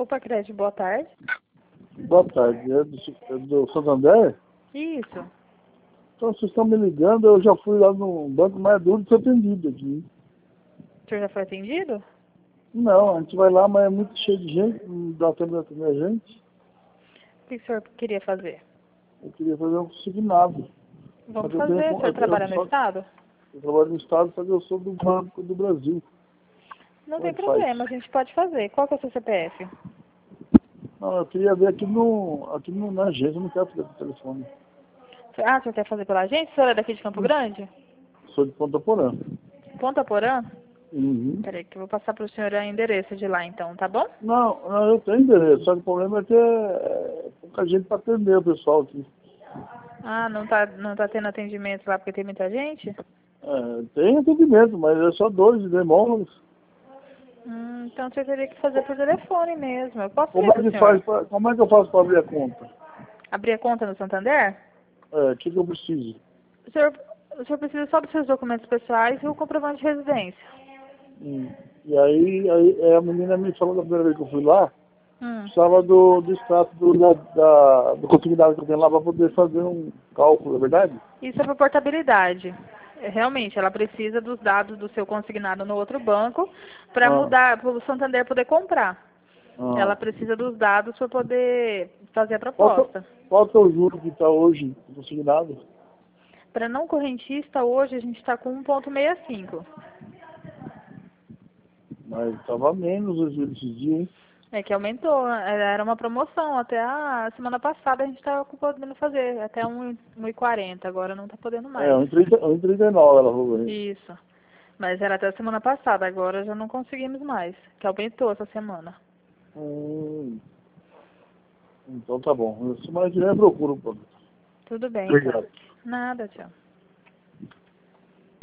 Opa, Crédito, boa tarde. Boa tarde, é do Santander? Isso. Então vocês estão me ligando, eu já fui lá no banco, mas é duro de ser atendido aqui. O senhor já foi atendido? Não, a gente vai lá, mas é muito cheio de gente, não dá tempo de atender a gente. O que o senhor queria fazer? Eu queria fazer um consignado. Vamos Mas eu fazer. O senhor trabalha no Estado? Eu trabalho no Estado, só que eu sou do Banco do Brasil. Não Como tem é que faz? problema, a gente pode fazer. Qual que é o seu CPF? Não, eu queria ver na agência, eu não quero fazer por telefone. Ah, o senhor quer fazer pela agência? O senhor é daqui de Campo Grande? Sou de Ponta Porã. Ponta Porã? Uhum. Peraí, que eu vou passar para o senhor o endereço de lá, então, tá bom? Não, eu tenho endereço, só que o problema é que é pouca gente para atender o pessoal aqui. Ah, não tá tendo atendimento lá porque tem muita gente? É, tem atendimento, mas é só dois demônios. Então o senhor teria que fazer por telefone mesmo. Eu posso ligar pro senhor. Como é que eu faço para abrir a conta? Abrir a conta no Santander? O que eu preciso? O senhor, o senhor precisa só dos seus documentos pessoais e o comprovante de residência. E aí a menina me falou da primeira vez que eu fui lá, Hum. precisava do extrato do consignado que eu tenho lá para poder fazer um cálculo, é verdade? Isso é por portabilidade. Realmente, ela precisa dos dados do seu consignado no outro banco para Ah, mudar, para o Santander poder comprar. ah. Ela precisa dos dados para poder fazer a Qual que, proposta. qual que é o juro que está hoje consignado? Para não correntista, hoje a gente está com 1,65. Mas estava menos os juros esses dias, hein? É que aumentou, era uma promoção. Até a semana passada a gente estava podendo fazer, até 1,40, agora não está podendo É, mais. 1,39 ela falou aí. Isso. Mas era até a semana passada, agora já não conseguimos mais, que aumentou essa semana. Hum, então tá bom. Semana que vem eu procuro, pô. Tudo bem, então. Obrigado. Nada, tchau.